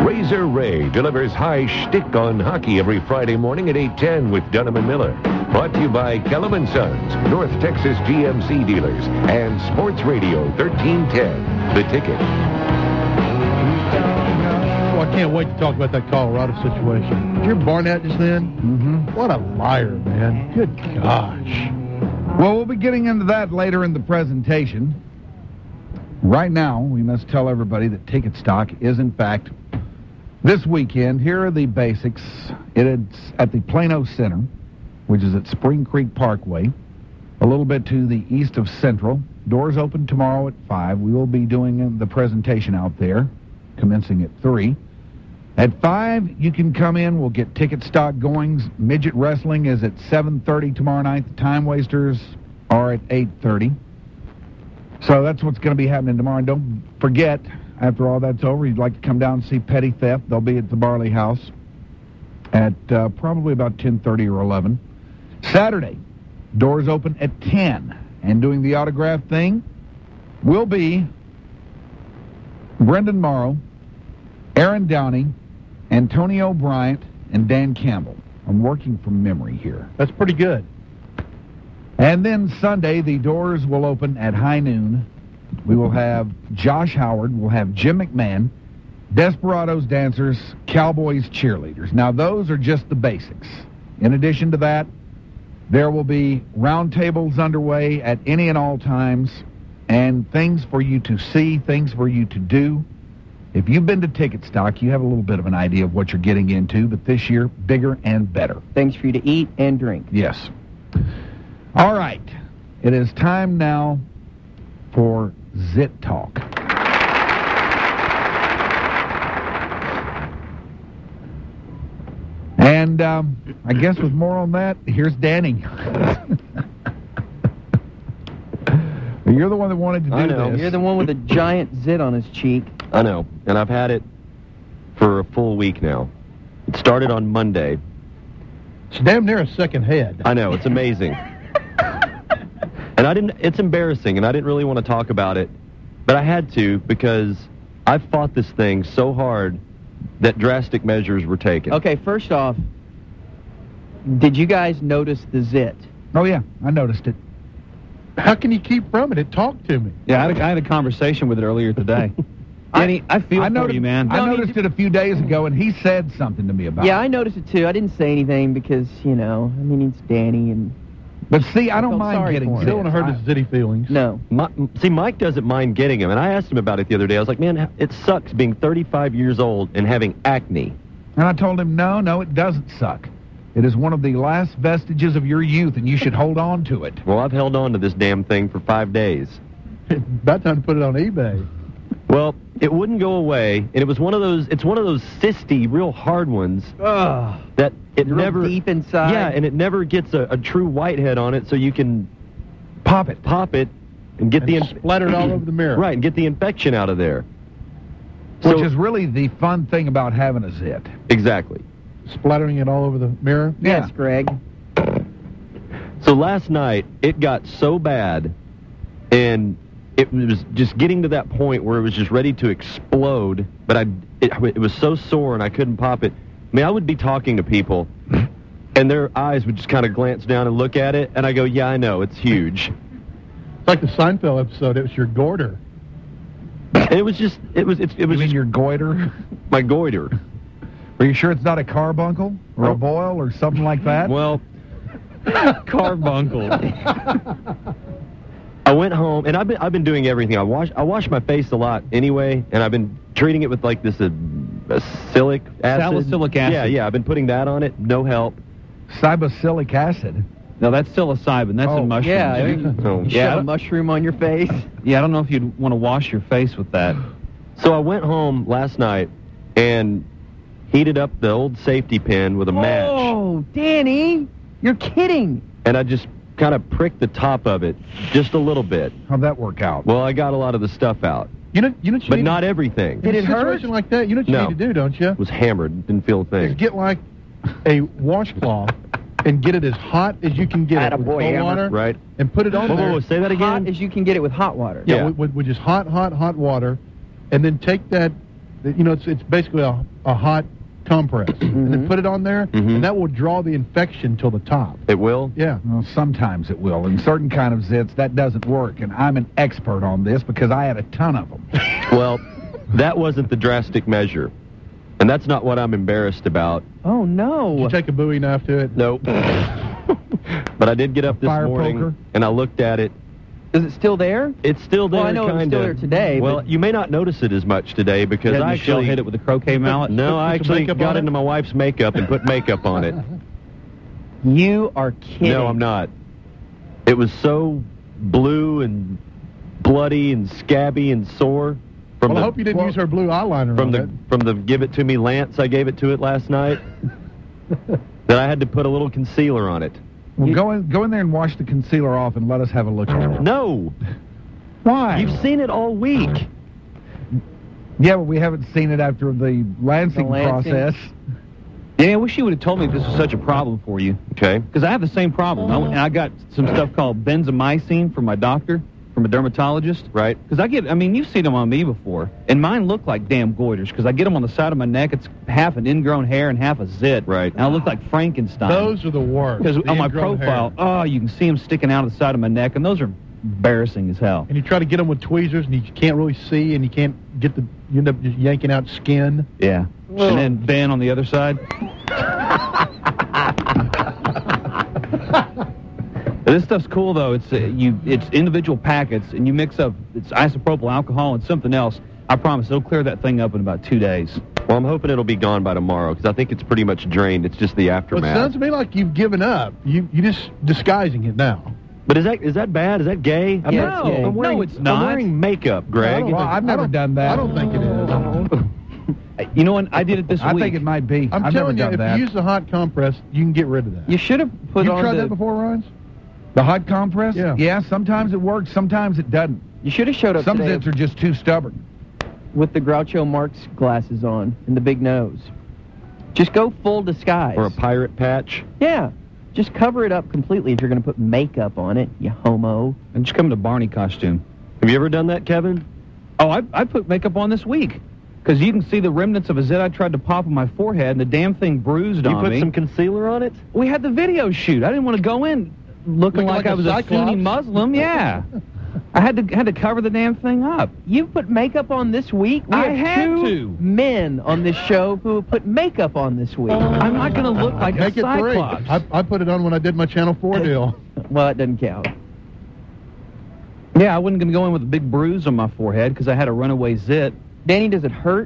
Razor Ray delivers high shtick on hockey every Friday morning at 8:10 with Dunham and Miller. Brought to you by Kellum & Sons, North Texas GMC dealers, and Sports Radio 1310, The Ticket. Oh, I can't wait to talk about that Colorado situation. Did you hear Barnett just then? Mm-hmm. What a liar, man. Good gosh. Well, we'll be getting into that later in the presentation. Right now, we must tell everybody that ticket stock is, in fact, this weekend. Here are the basics. It's at the Plano Center, which is at Spring Creek Parkway, a little bit to the east of Central. Doors open tomorrow at 5. We will be doing the presentation out there, commencing at 3. At 5, you can come in. We'll get ticket stock goings. Midget wrestling is at 7:30 tomorrow night. The Time Wasters are at 8:30. So that's what's going to be happening tomorrow. And don't forget, after all that's over, you'd like to come down and see Petty Theft. They'll be at the Barley House at probably about 10:30 or 11. Saturday, doors open at 10. And doing the autograph thing will be Brendan Morrow, Aaron Downey, Antonio Bryant, and Dan Campbell. I'm working from memory here. That's pretty good. And then Sunday, the doors will open at high noon. We will have Josh Howard. We'll have Jim McMahon, Desperados dancers, Cowboys cheerleaders. Now, those are just the basics. In addition to that, there will be roundtables underway at any and all times, and things for you to see, things for you to do. If you've been to Ticket Stock, you have a little bit of an idea of what you're getting into, but this year, bigger and better. Things for you to eat and drink. Yes. All right. It is time now for Zit Talk. And I guess with more on that, here's Danny. You're the one that wanted to do I know. this. You're the one with a giant zit on his cheek. I know, and I've had it for a full week now. It started on Monday. It's damn near a second head. I know, it's amazing. And it's embarrassing, and I didn't really want to talk about it, but I had to because I fought this thing so hard that drastic measures were taken. Okay, first off, did you guys notice the zit? Oh, yeah, I noticed it. How can you keep from it? It talked to me. Yeah, I had a conversation with it earlier today. Danny, I feel for you, man. I noticed it a few days ago, and he said something to me about it. Yeah, I noticed it too. I didn't say anything because, it's Danny and... But see, I don't felt mind sorry getting for You don't want to hurt his zitty feelings. No. See, Mike doesn't mind getting him, and I asked him about it the other day. I was like, man, it sucks being 35 years old and having acne. And I told him, no, it doesn't suck. It is one of the last vestiges of your youth, and you should hold on to it. Well, I've held on to this damn thing for 5 days. About time to put it on eBay. Well, it wouldn't go away, and it's one of those cysty, real hard ones that it Real never... deep inside. Yeah, and it never gets a true whitehead on it, so you can pop it, and get And splatter it all over the mirror. Right, and get the infection out of there. Which is really the fun thing about having a zit. Exactly. Splattering it all over the mirror? Yes, Greg. So last night, it got so bad, and it was just getting to that point where it was just ready to explode, but it was so sore and I couldn't pop it. I mean, I would be talking to people, and their eyes would just kind of glance down and look at it, and I go, yeah, I know, it's huge. It's like the Seinfeld episode. It was your goiter. And it was just, it was You mean just your goiter? my goiter. Are you sure it's not a carbuncle or a boil or something like that? Well, Carbuncle. I went home, and I've been doing everything. I wash my face a lot anyway, and I've been treating it with like this salicylic acid. Salicylic acid. Yeah, I've been putting that on it. No help. Salicylic acid. No, that's psilocybin. That's in mushrooms. Yeah, Oh. you shove a mushroom on your face. Yeah, I don't know if you'd want to wash your face with that. So I went home last night and heated up the old safety pin with a match, Oh, Danny, you're kidding. and I just kind of pricked the top of it just a little bit. How'd that work out? Well, I got a lot of the stuff out, You know what you but need not everything. in Did a it hurt? situation like that, you know what you No. need to do, don't you? It was hammered. Didn't feel a Is thing. get like a washcloth and get it as hot as you can get it with Attaboy, cold Hammer. water, Right? and put it on Whoa, there. whoa, whoa, say that again? Hot as you can get it with hot water. Yeah, Yeah. with just hot water, and then take that It's basically a hot compress, and then put it on there, and that will draw the infection till the top. It will? Yeah. Well, sometimes it will. In certain kind of zits, that doesn't work, and I'm an expert on this because I had a ton of them. Well, that wasn't the drastic measure, and that's not what I'm embarrassed about. Oh, no. Did you take a Bowie knife to it? Nope. But I did get up this Fire morning, poker? and I looked at it. Is it still there? It's still there, Well, I know it was still there today. Well, but you may not notice it as much today because I actually hit it with a croquet mallet. No, I Put some actually makeup got on it? into my wife's makeup and put makeup on it. You are kidding. No, I'm not. It was so blue and bloody and scabby and sore from Well, I hope you didn't use her blue eyeliner from on the Give It To Me Lance I gave it to it last night that I had to put a little concealer on it. Well, go in there and wash the concealer off and let us have a look at it. No. Why? You've seen it all week. Yeah, but we haven't seen it after the lancing process. Danny, I wish you would have told me this was such a problem for you. Okay. Because I have the same problem. I got some stuff called benzomycin from my doctor, from a dermatologist. Right. Because you've seen them on me before. And mine look like damn goiters because I get them on the side of my neck. It's half an ingrown hair and half a zit. Right. And I look like Frankenstein. Those are the worst. Because the on my ingrown profile, hair. you can see them sticking out of the side of my neck, and those are embarrassing as hell. And you try to get them with tweezers, and you can't really see, and you can't get you end up just yanking out skin. Yeah. And then Ben on the other side. This stuff's cool though. It's individual packets, and you mix up it's isopropyl alcohol and something else. I promise it'll clear that thing up in about 2 days. Well, I'm hoping it'll be gone by tomorrow because I think it's pretty much drained. It's just the Well, it aftermath. sounds to me like you've given up. You just disguising it now. But is that bad? Is that gay? I'm Yeah, not- it's gay. I'm wearing, No, it's I'm not. wearing makeup, Greg. Well, I've never done that. I don't think it is. You know what? I did it this I week. think it might be. I'm I've telling you, never if done that. you use the hot compress, you can get rid of that. You should have put You on tried the... that before, Ryan? The hot compress? Yeah. Yeah, sometimes it works, sometimes it doesn't. You should have showed up Some today zits are just too stubborn. with the Groucho Marx glasses on and the big nose. Just go full disguise. Or a pirate patch. Yeah. Just cover it up completely if you're going to put makeup on it, you homo. And just come in a Barney costume. Have you ever done that, Kevin? Oh, I put makeup on this week. Because you can see the remnants of a zit I tried to pop on my forehead, and the damn thing bruised You on put me. some concealer on it? We had the video shoot. I didn't want to go in looking like a I was cyclops. a Sunni Muslim. Yeah. I had to cover the damn thing up. You put makeup on this week? We I have had two to. men on this show who put makeup on this week. I'm not going to look like Make a it three. cyclops. I put it on when I did my Channel 4 deal. Well, it doesn't count. Yeah, I wasn't going to go in with a big bruise on my forehead because I had a runaway zit. Danny, does it hurt?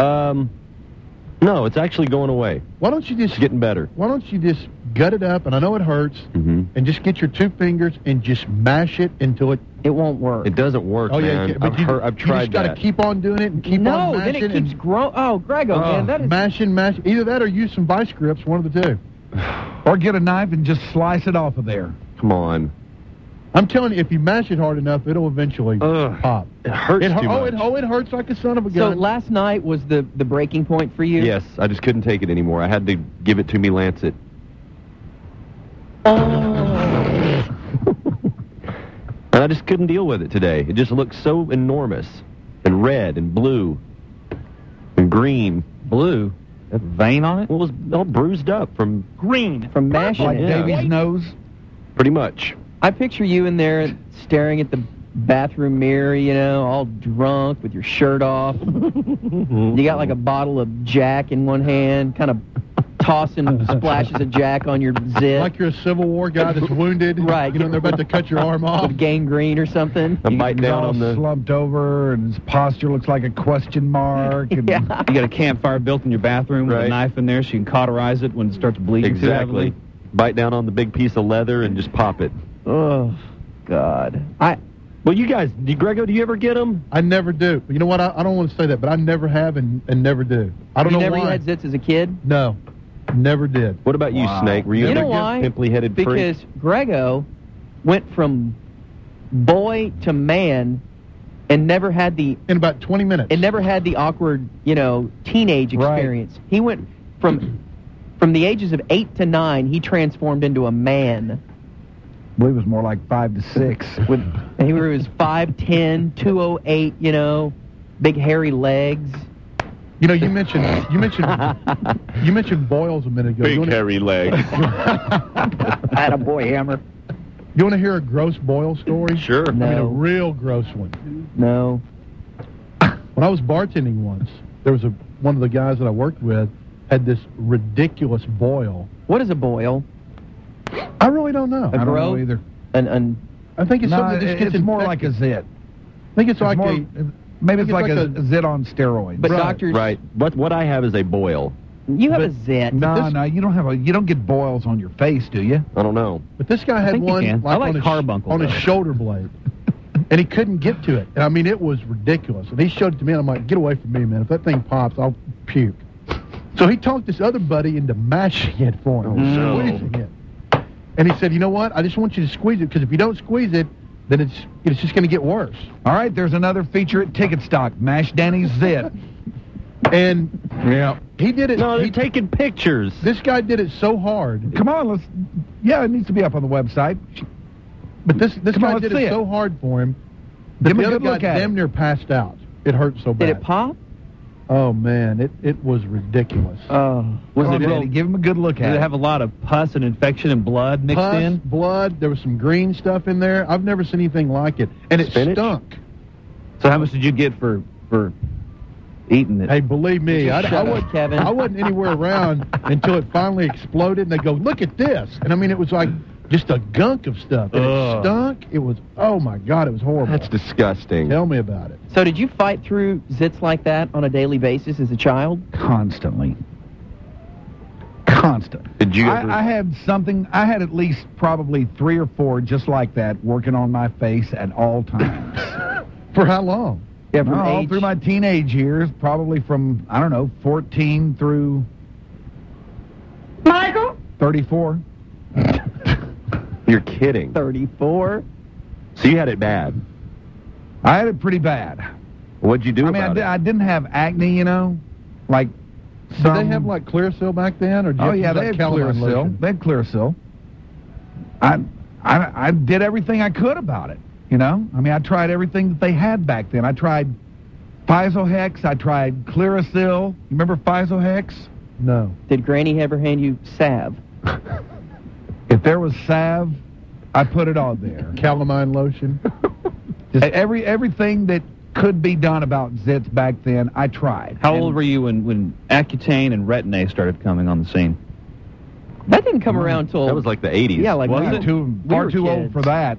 No, it's actually going away. Why don't you just It's getting better. Why don't you just gut it up? And I know it hurts. Mm-hmm. And just get your 2 fingers and just mash it until it. It won't work. It doesn't work, man. you can- I've you tried just got to that. keep on doing it and keep no, on then mashing it keeps and growing. Oh, Grego, man, that is... mash. Either that or use some vice grips. One of the two. Or get a knife and just slice it off of there. Come on. I'm telling you, if you mash it hard enough, it'll eventually Ugh. pop. It hurts too much. It hurts like a son of a So gun. last night was the breaking point for you? Yes, I just couldn't take it anymore. I had to give it to me, lance it. And I just couldn't deal with it today. It just looked so enormous and red and blue and green. Blue? That vein on it? Well, it was all bruised up from Green. From mashing Like it. Yeah. Davy's nose. pretty much. I picture you in there staring at the bathroom mirror, you know, all drunk with your shirt off. You got like a bottle of Jack in one hand, kind of tossing splashes of Jack on your zit. Like you're a Civil War guy that's wounded. Right. You know, they're about to cut your arm off. With gangrene or something. I'm biting He's down all on the... slumped over, and his posture looks like a question mark. And Yeah. You got a campfire built in your bathroom with a Right. knife in there so you can cauterize it when it starts bleeding too Exactly. heavily. Bite down on the big piece of leather and just pop it. Oh, God. Well, you guys, Grego, do you ever get them? I never do. You know what? I don't want to say that, but I never have and never do. I don't You know never why. had zits as a kid? No, never did. What about you, Wow. Snake? Were you, You ever know why? pimply-headed freak? Because Grego went from boy to man and never had the In about 20 minutes. awkward, you know, teenage Right. experience. He went from the ages of 8 to 9, he transformed into a man. I believe it was more like 5 to 6. And he was 5'10", 208, you know, big hairy legs. You know, you mentioned boils a minute ago. Big hairy leg. Attaboy, Hammer. You want to hear a gross boil story? Sure. I mean, a No. real gross one. No. When I was bartending once, there was one of the guys that I worked with had this ridiculous boil. What is a boil? I really don't know. A I don't know growth? either. I think it's No, something that just gets it's more like infected. a zit. I think it's like more, a... maybe it's like a a zit on steroids. But Right. doctors, Right. What I have is a boil. you have a But- zit. No, this- no, you don't get boils on your face, do you? I don't know. But this guy had think you one can. I like on, his, carbuncle, on his though. shoulder blade, and he couldn't get to it. And I mean, it was ridiculous. And he showed it to me, and I'm like, "Get away from me, man! If that thing pops, I'll puke." So he talked this other buddy into mashing it for him, no. squeezing it. And he said, "You know what? I just want you to squeeze it because if you don't squeeze it, then it's just going to get worse." All right, there's another feature at Ticket Stock. Mash Danny's zit. And Yeah. he did it. No, they're taking pictures. This guy did it so hard. Come on, let's. Yeah, it needs to be up on the website. But this Come on, guy let's did see it it. so hard for him that Give me the a other good guy look at it. damn near passed out. It hurt so bad. Did it pop? Oh man, it was ridiculous. Oh. Was Come it on, real? Danny, give him a good look Did at it it. have a lot of pus and infection and blood mixed Pus, in? blood. There was some green stuff in there. I've never seen anything like it, and it Spinach? stunk. So how much did you get for eating it? Hey, believe me, Would you I shut up, wasn't, Kevin? I wasn't anywhere around until it finally exploded, and they go, "Look at this!" And I mean, it was like just a gunk of stuff, and it Ugh. stunk. It was, oh my God, it was horrible. That's disgusting. Tell me about it. So did you fight through zits like that on a daily basis as a child? Constantly. Constant. Did you ever- I had something, I had at least probably 3 or 4 just like that working on my face at all times. For how long? Yeah, from All age. through my teenage years, probably from, I don't know, 14 through... Michael? 34. You're kidding. 34. So you had it bad. I had it pretty bad. What'd you do I mean, about it? I didn't have acne, you know, like Did they have like Clearasil back then, or did you Oh have to yeah, use, they had like, Calamine Clearasil. lotion? They had Clearasil. I did everything I could about it. You know, I mean, I tried everything that they had back then. I tried Physohex. I tried Clearasil. You remember Physohex? No. Did Granny ever hand you salve? If there was salve, I put it on there. Calamine lotion. Just everything that could be done about zits back then, I tried. How old were you when Accutane and Retin-A started coming on the scene? That didn't come around till... That was like the 80s. Yeah, like Was we- it? Far were too old kids. for that.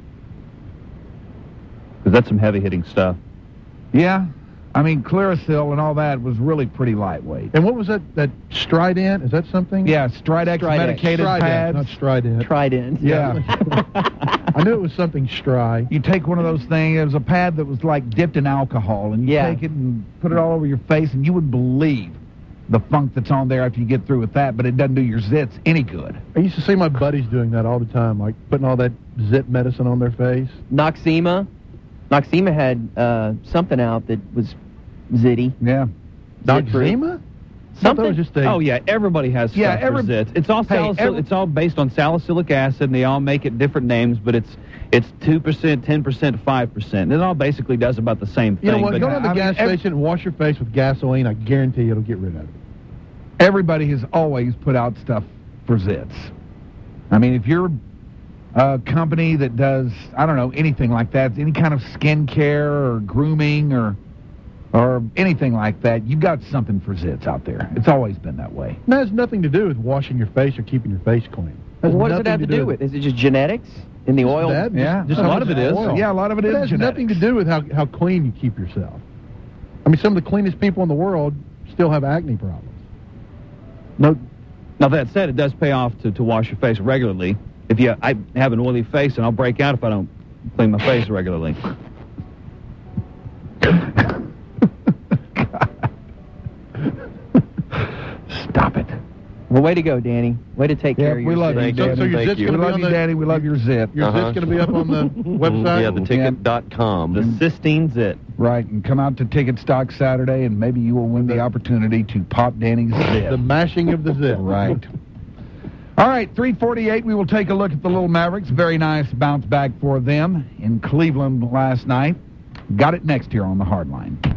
Because that's some heavy-hitting stuff. Yeah, I mean, Clearasil and all that was really pretty lightweight. And what was that Strident? Is that something? Yeah, Stridex Stridex. medicated Strident, pads. not Strident. Trident. Yeah. I knew it was something Stry. You take one of those things, it was a pad that was like dipped in alcohol, and you Yeah. take it and put it all over your face, and you would believe the funk that's on there after you get through with that, but it doesn't do your zits any good. I used to see my buddies doing that all the time, like putting all that zit medicine on their face. Noxema. Noxema had something out that was zitty. Yeah. Zit-free. Noxema? Something? That was just a... Oh yeah, everybody has stuff Yeah, for zits. It's all it's all based on salicylic acid, and they all make it different names, but it's 2%, 10%, 5%. It all basically does about the same thing. You know what? but Go to the I mean, gas every- station and wash your face with gasoline. I guarantee it'll get rid of it. Everybody has always put out stuff for zits. I mean, if you're a company that does, I don't know, anything like that, any kind of skincare or grooming or anything like that, you've got something for zits out there. It's always been that way. That has nothing to do with washing your face or keeping your face clean. Has What does it nothing have to do with? Is it just genetics in the oil? that. Yeah. Just A how lot much of it is. oil. Yeah, a lot of it It is has nothing to genetics. do with how clean you keep yourself. I mean, some of the cleanest people in the world still have acne problems. No. Now that said, it does pay off to wash your face regularly. I have an oily face, and I'll break out if I don't clean my face regularly. Stop it. Well, way to go, Danny. Way to take Yeah, care of we your love you, Thank So, Danny. so your Thank zit's you. going We to be love on you, the... Danny. We love your zit. Your Uh-huh. zit's going to be up on the website? Yeah, theticket.com. The Cysteine Zit. Right, and come out to Ticket Stock Saturday, and maybe you will win the opportunity to pop Danny's zit. The mashing of the zit. Right. All right, 3:48, we will take a look at the Little Mavericks. Very nice bounce back for them in Cleveland last night. Got it next here on the Hardline.